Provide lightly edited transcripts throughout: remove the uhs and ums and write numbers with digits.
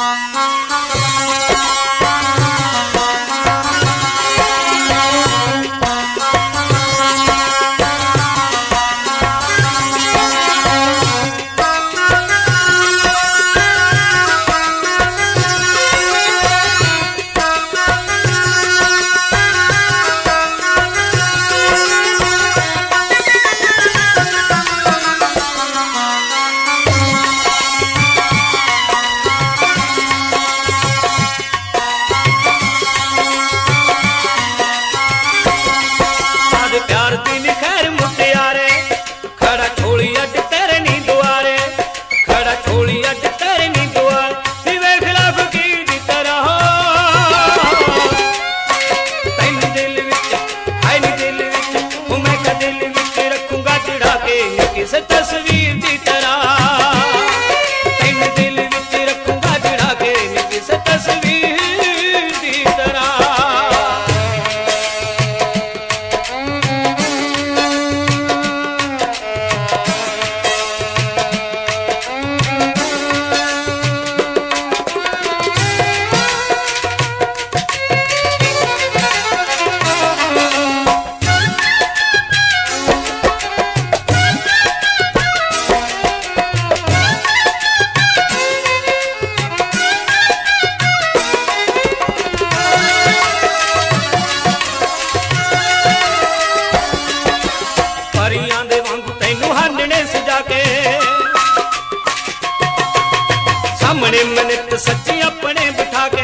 सामने मनित सच्ची अपने बिठा के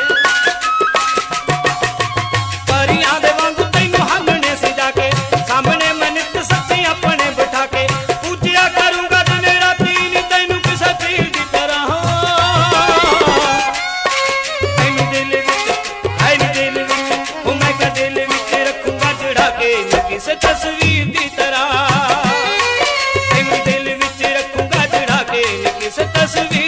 परियां दे वांगू तैनू हमने सजा के सामने मनित सच्ची अपने बिठा के पूजिया करूंगा दिन राती नी तैनू किसा पीर दी तरह तैनू दिल विच है नी दिल विच ओ मैं का दिल विच रखूंगा जड़ा के नी किसे तस्वीर दी तरह तैनू दिल विच रखूंगा जड़ा के नी किसे तस्वीर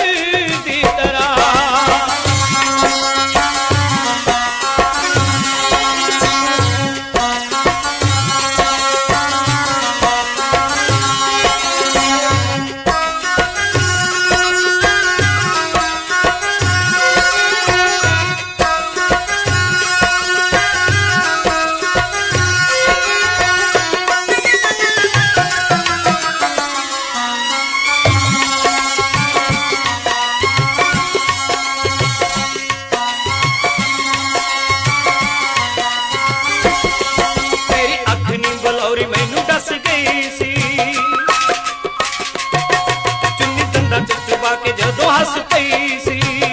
के जदों हस पई सी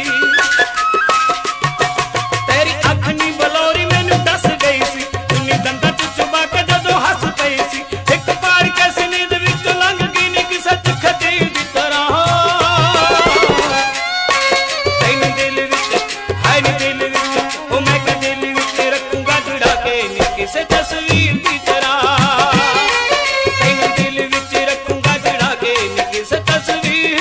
तेरी अख नी बलौरी मैनू दस गई सी चुन्नी दंदा चुबा के जदों हस पई सी एक पार के नींद विच लंघ गई नी कि सच खती दी तरह तैनू दिल विच है नी दिल विच ओ मैं का दिल विच रखूंगा जुड़ा के नी किसे तस्वीर दी तरह तैनू दिल विच रखूंगा जुड़ा के नी किसे तस्वीर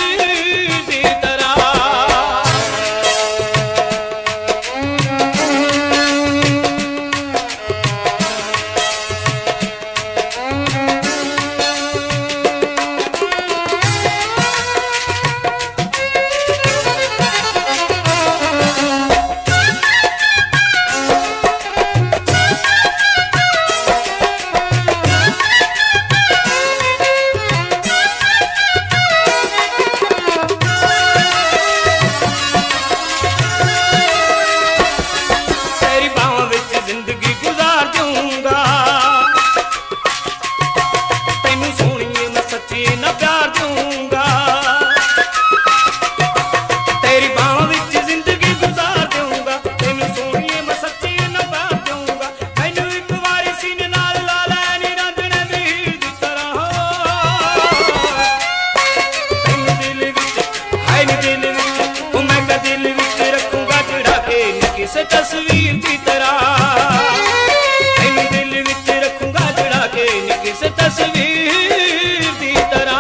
किसे तस्वीर की तरह तैनू दिल विच रखूंगा जड़ा के नी किसे तस्वीर की तरह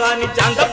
नी जांदा